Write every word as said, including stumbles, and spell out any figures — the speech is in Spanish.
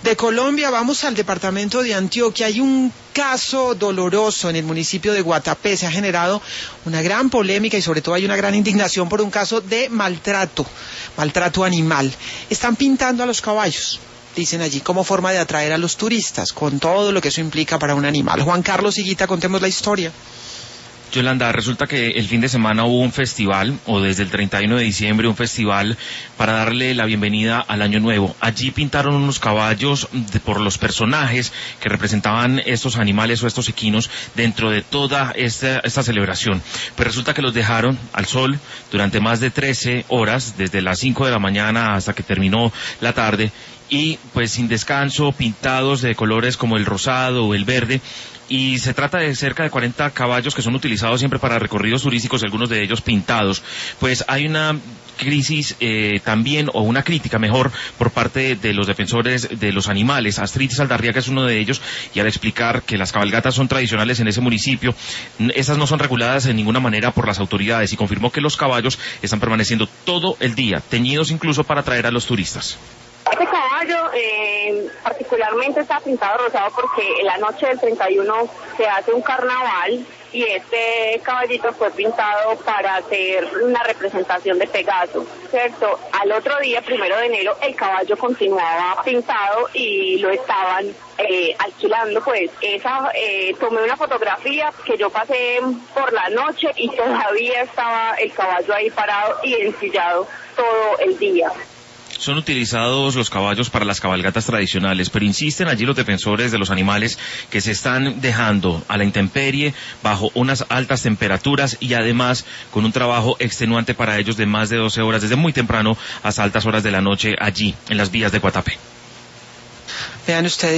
De Colombia vamos al departamento de Antioquia. Hay un caso doloroso en el municipio de Guatapé. Se ha generado una gran polémica y sobre todo hay una gran indignación por un caso de maltrato, maltrato animal. Están pintando a los caballos, dicen allí, como forma de atraer a los turistas, con todo lo que eso implica para un animal. Juan Carlos Higuita, contemos la historia. Yolanda, resulta que el fin de semana hubo un festival, o desde el treinta y uno de diciembre, un festival para darle la bienvenida al Año Nuevo. Allí pintaron unos caballos de, por los personajes que representaban estos animales o estos equinos dentro de toda esta, esta celebración. Pues resulta que los dejaron al sol durante más de trece horas, desde las cinco de la mañana hasta que terminó la tarde, y pues sin descanso, pintados de colores como el rosado o el verde. Y se trata de cerca de cuarenta caballos que son utilizados siempre para recorridos turísticos, algunos de ellos pintados. Pues hay una crisis eh, también, o una crítica mejor, por parte de los defensores de los animales. Astrid Saldarriaga es uno de ellos, y al explicar que las cabalgatas son tradicionales en ese municipio, estas no son reguladas en ninguna manera por las autoridades, y confirmó que los caballos están permaneciendo todo el día, teñidos incluso para atraer a los turistas. Este caballo eh, particularmente está pintado rosado porque en la noche del treinta y uno se hace un carnaval y este caballito fue pintado para hacer una representación de Pegaso, ¿cierto? Al otro día, primero de enero, el caballo continuaba pintado y lo estaban eh, alquilando, pues. Esa eh, tomé una fotografía que yo pasé por la noche y todavía estaba el caballo ahí parado y ensillado todo el día. Son utilizados los caballos para las cabalgatas tradicionales, pero insisten allí los defensores de los animales que se están dejando a la intemperie bajo unas altas temperaturas y además con un trabajo extenuante para ellos de más de doce horas, desde muy temprano hasta altas horas de la noche allí en las vías de Guatapé. Vean ustedes.